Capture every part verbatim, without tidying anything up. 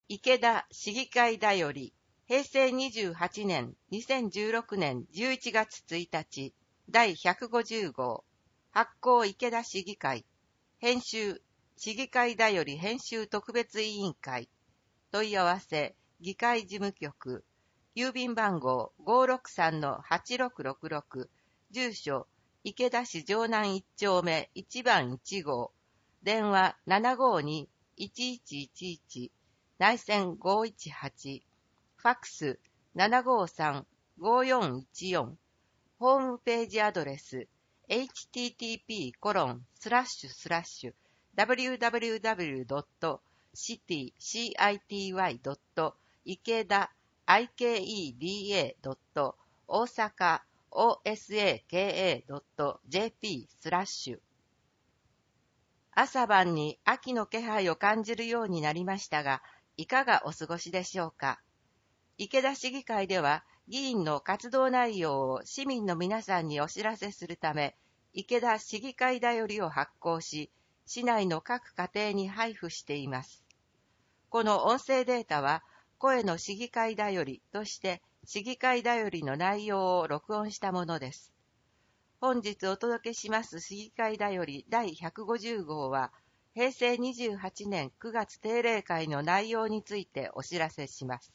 池田市議会だより、へいせいにじゅうはちねんにせんじゅうろくねんじゅういちがつついたち、だいひゃくごじゅうごう、発行池田市議会、編集、市議会だより編集特別委員会、問い合わせ、議会事務局、郵便番号 ごーろくさんのはちろくろくろく、住所、池田市城南いち丁目いちばんいちごう、電話 ななごーにーいちいちいちいち、内線ごーいちはち、ファックス ななごーさんごーよんいちよん、ホームページアドレス エイチティーティーピーコロンスラッシュスラッシュダブリューダブリューダブリュードットシティシーアイティーワイドット池田 アイケーイーディーエードット大阪 オーエスエーケーエードットジェーピースラッシュ。朝晩に秋の気配を感じるようになりましたが、いかがお過ごしでしょうか。池田市議会では、議員の活動内容を市民の皆さんにお知らせするため、池田市議会だよりを発行し、市内の各家庭に配布しています。この音声データは、声の市議会だよりとして、市議会だよりの内容を録音したものです。本日お届けします市議会だよりだいひゃくごじゅうごうは、へいせいにじゅうはちねんくがつ定例会の内容についてお知らせします。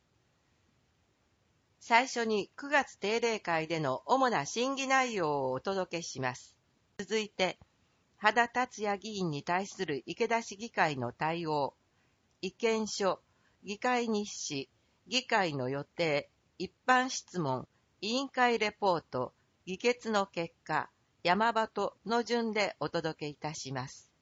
最初にくがつ定例会での主な審議内容をお届けします。続いて、羽田達也議員に対する池田市議会の対応、意見書、議会日誌、議会の予定、一般質問、委員会レポート、議決の結果、山場との順でお届けいたします。